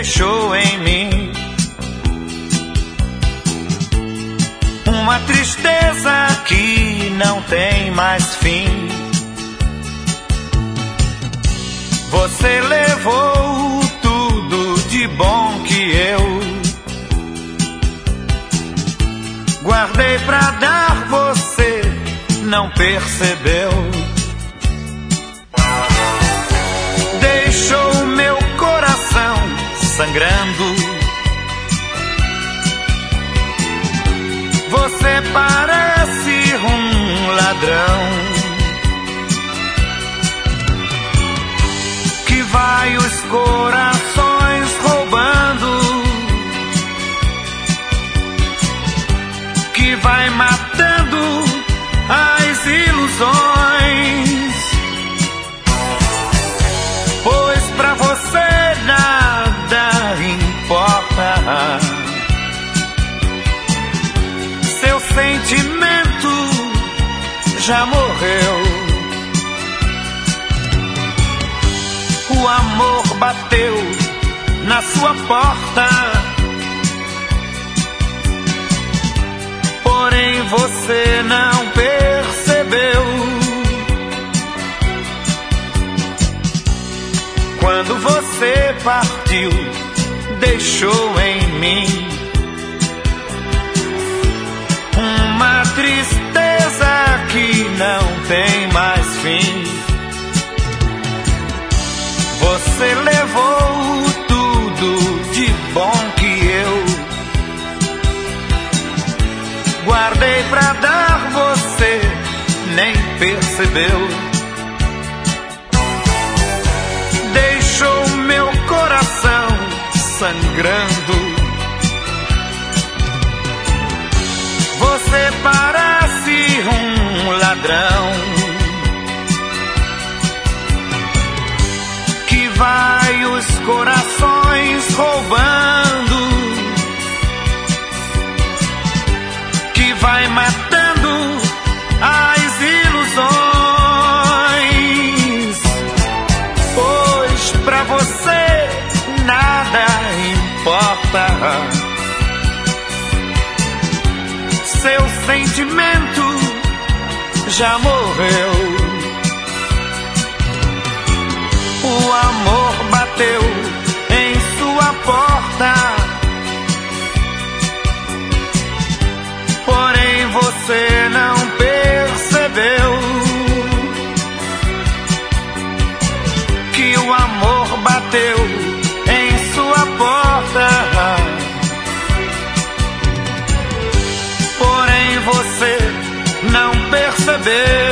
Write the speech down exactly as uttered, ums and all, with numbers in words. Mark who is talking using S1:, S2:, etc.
S1: deixou em mim uma tristeza que não tem mais fim. Você levou tudo de bom que eu guardei pra dar, você não percebeu. Deixou meu coração sangrando. Você parece um ladrão que vai os corações roubando, que vai matando as ilusões. Pois pra você nada importa, seu sentimento já morreu. O amor bateu na sua porta, porém você não percebeu. Quando você partiu, deixou em mim uma tristeza que não tem mais fim. Você levou tudo de bom que eu guardei pra dar, você nem percebeu. Deixou meu coração sangrando. Você parece um ladrão que vai os corações roubando, que vai matando as ilusões. Pois pra você nada importa, seu sentimento já morreu. O amor bateu em sua porta, porém você não percebeu que o amor bateu em sua porta, porém você não percebeu.